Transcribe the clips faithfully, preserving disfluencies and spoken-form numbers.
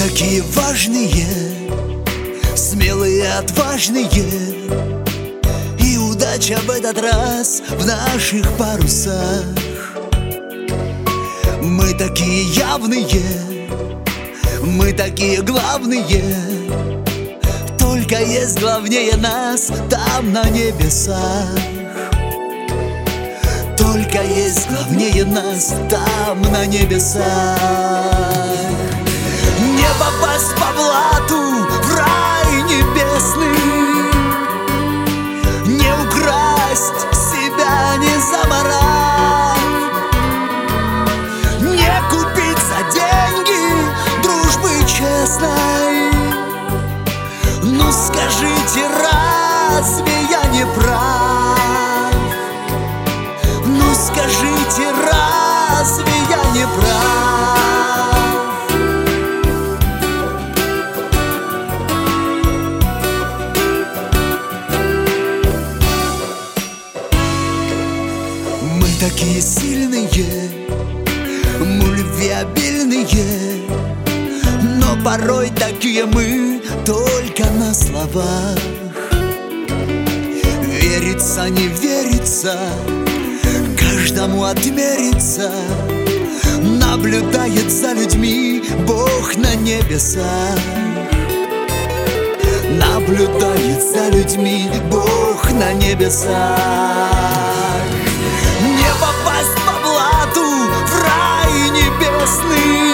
такие важные, смелые, отважные, и удача в этот раз в наших парусах. Мы такие явные, мы такие главные, только есть главнее нас там на небесах. Только есть главнее нас там на небесах. Не попасть по блату в рай небесный, не украсть себя, не заморать, не купить за деньги дружбы честной. Ну скажите, разве я не прав? Ну скажите, разве я не прав? Мы такие сильные, мы любвеобильные, но порой такие мы только на словах. Верится, не верится, каждому отмерится. Наблюдает за людьми Бог на небесах. Наблюдает за людьми Бог на небесах. Не попасть по блату в рай небесный,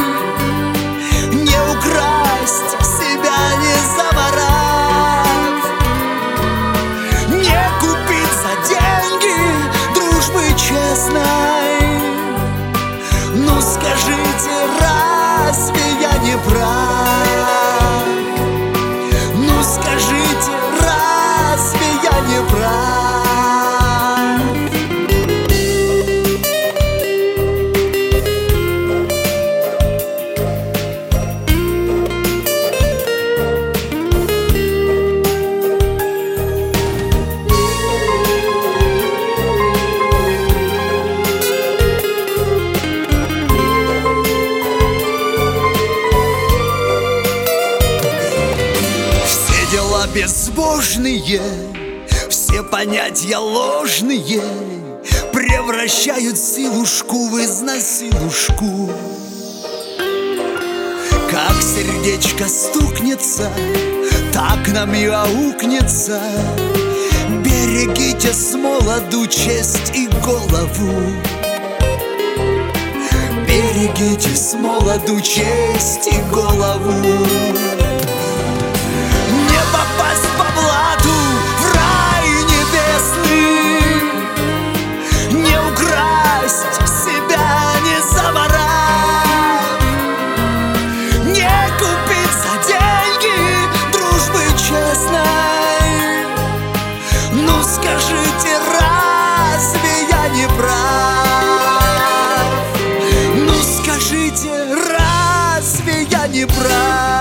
не украсть себя, не заморать, не купить за деньги дружбы честной. Ну скажите, разве я не прав? Ну скажите, разве я не прав? Безбожные, все понятия ложные превращают силушку в изнасилушку. Как сердечко стукнется, так нам и аукнется. Берегите смолоду честь и голову. Берегите смолоду честь и голову. Попасть по блату в рай небесный, не украсть себя, не заморать, не купить за деньги дружбы честной. Ну скажите, разве я не прав? Ну скажите, разве я не прав?